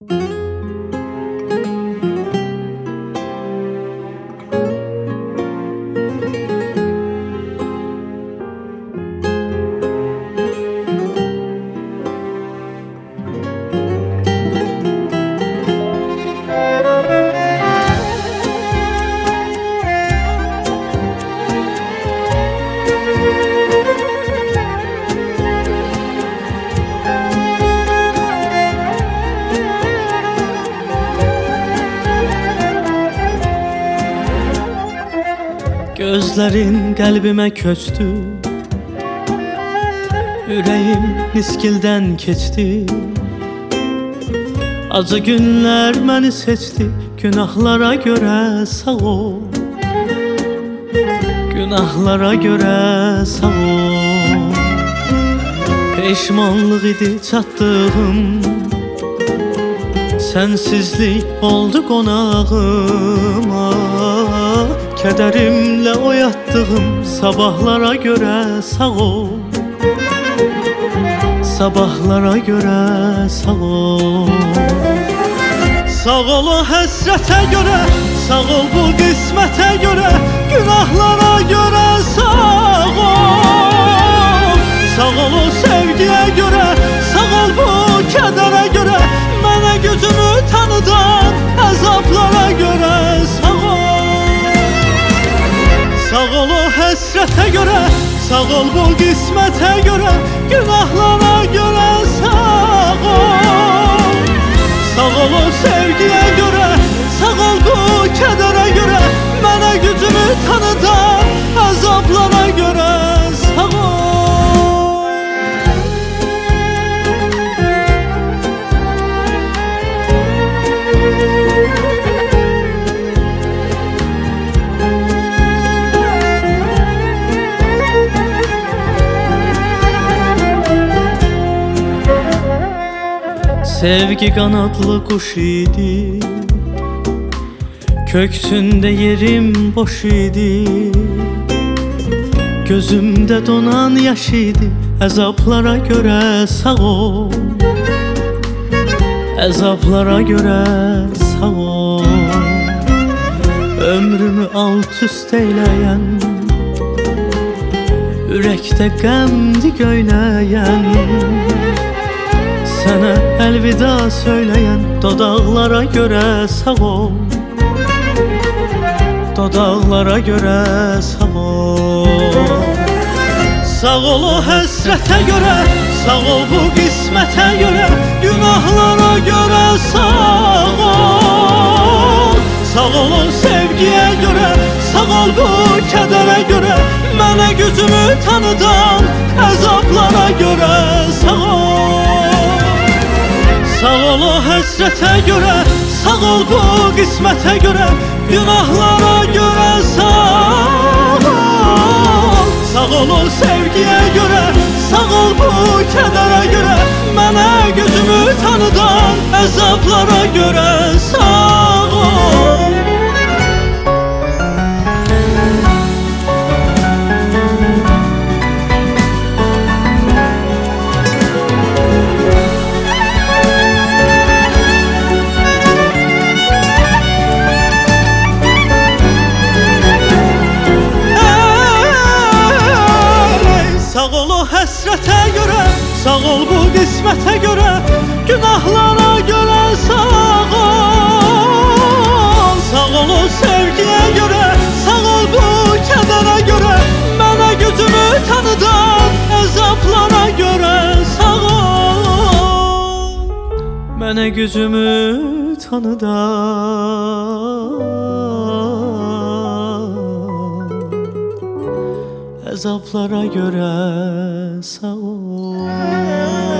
Gözlerin kalbime köçtü, yüreğim niskilden keçti. Acı günler məni seçti, günahlara göre sağ ol. Günahlara göre sağ ol. Peşmanlık idi çatdığım, sensizlik oldu qonağıma. Kederimle oyattığım sabahlara göre sağ ol. Sabahlara göre sağ ol. Sağ ol o həsrətə görə, sağ ol bu qismətə görə, günahlara görə sağ ol. Sağ ol o sevgiyə görə, sağ ol bu kədərə görə, mənə gözümü tanıdan əzablara görə sağ ol. Sağ ol o həsrətə görə, sağ ol bu qismətə görə, günahlara görə sağ ol. Sağ ol o sevgiyə görə, sağ ol bu kədərə görə, mənə gücünü tanıdan əzablara görə sağ ol. Sevgi kanatlı kuş idi, köksünde yerim boş idi. Gözümde donan yaş idi, əzablara göre sağ ol. Əzablara göre sağ ol. Ömrümü alt üst eyleyen, ürəkdə qəmdi göyləyen, sana elvida söyleyen dodaklara göre sağ ol. Dodaklara göre sağ ol. Sağ ol o həsrətə görə, sağ ol bu qismətə görə, günahlara göre sağ ol. Sağ ol o sevgiyə görə, sağ ol bu kədərə görə, mənə gücümü tanıdan əzablara göre sağ ol. Sağ ol o həsrətə görə, sağ ol bu qismətə görə, günahlara görə sağ ol. Sağ ol o sevgiyə görə, sağ ol bu kədərə görə, mənə gözümü tanıdan əzablara görə sağ ol. Həsrətə görə, sağ ol bu qismətə görə, günahlara görə sağ ol. Sağ ol o sevgiyə görə, sağ ol bu kədərə görə, mənə gücümü tanıdan əzablara görə sağ ol. Mənə gücümü tanıdan əzablara görə sağ ol.